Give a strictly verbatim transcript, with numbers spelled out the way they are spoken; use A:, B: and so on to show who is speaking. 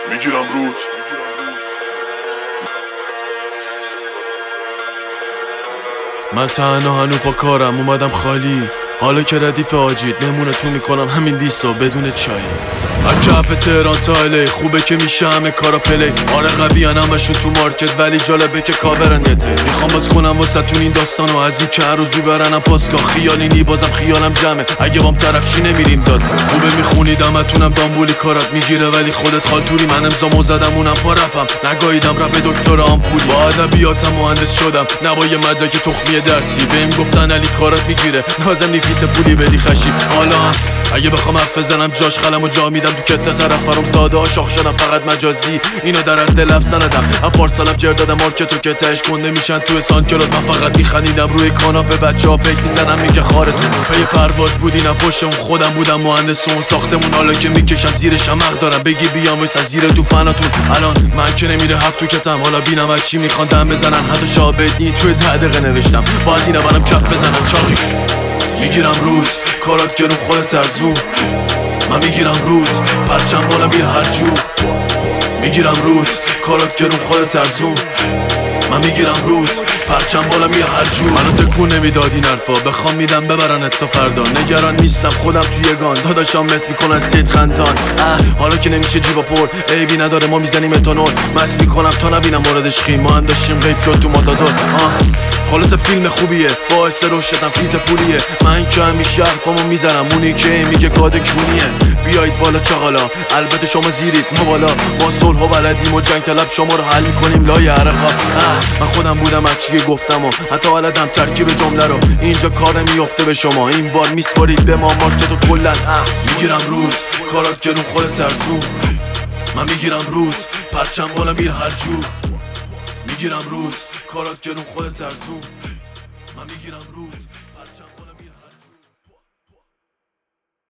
A: میگیرم رود.
B: من تنها هنو پا کارم اومدم خالی، حالا که ردیف آجید نمونه تو میکنم همین لیسا بدون چای. از کف تهران تا الی خوبه که میشه همه کارا پلی. آره قویان همشون تو مارکت ولی جالبه که کاورن یته. میخوام باز کنم واسه تون این داستانو از این که هر روز بیبرنم پاسگاه. خیالی نی بازم خیالم جمعه اگه بام طرف چی نمیریم داد. خوبه میخونید همتونم دامبولی کارات میگیره ولی خودت خالتوری. من امضامو زدم اونم پا رپم نگاهیدم رپ دکتر آمپولی. با ادبیاتم مهندس شدم نبا یه مدرک تخمی درسی. بهم گفتن علی کارات میگیره لازم نی فیت پولی بدی خشی. حالا اگه بخوام حرف بزنم جاش قلمو جا میدم تو کته طرف فرام زاده ها شاخ شدم فقط مجازی. اینا در حد لفظ سندم از پارسالم جر دادم مارکتو که تهش کنده میشن تو سان کلات. من فقط میخندیدم روی کاناپه بچه ها پیک میزنم میگه خارتون پی پرواز بودی نه پشتمون خودم بودم مهندس اون ساختمون. حالا که میکشم زیرش حق دارم بگی بیام وایسن زیر تو فناتون. الان من که نمیره هفت تو کتم حالا بینم از چی میخوان دم بزنن. حتی شابدنی توی ده دقیقه نوشتم باید اینم منم کف بزنم چاقی. میگیرم روز کارات گرون خودت ترزون. من میگیرم روز پرچم بالا میره هر جو. میگیرم روز کارات گرون خودت ترزون. من میگیرم روز پرچم بالا میره هر جو. منو تکون نمیداد این حرفا بخوام میدم ببرن تا فردا. نگران نیستم خودم توی گان داداشام مت میکنن سید خندان. اه حالا که نمیشه جیبا پر عیبی نداره ما میزنیم اتانول. مس میکنم تا نبینم موردش خیم ما هم داشتیم غیب شد تو ماتادور. آه خلاص فیلم خوبیه باعث رشدم فیت پولیه. من که همیشه حرفامو میزنم اونی که میگه گاد کونیه. بیایید بالا چاقالا البته شما زیرید ما بالا. ما صلح و بلدیم و جنگ طلب شما رو حل میکنیم لای عرقا. من خودم بودم از چی گفتم و حتی بلدم ترکیب جمله رو. اینجا کار میفته به شما این بار میسپارید به ما مارکت و کلن. میگیرم روز کارات گرون خودت ترسون. من میگیرم روز پرچم بالا میره هر جو. میگیرم روز کارات گرون خودت ترسون. من میگیرم روز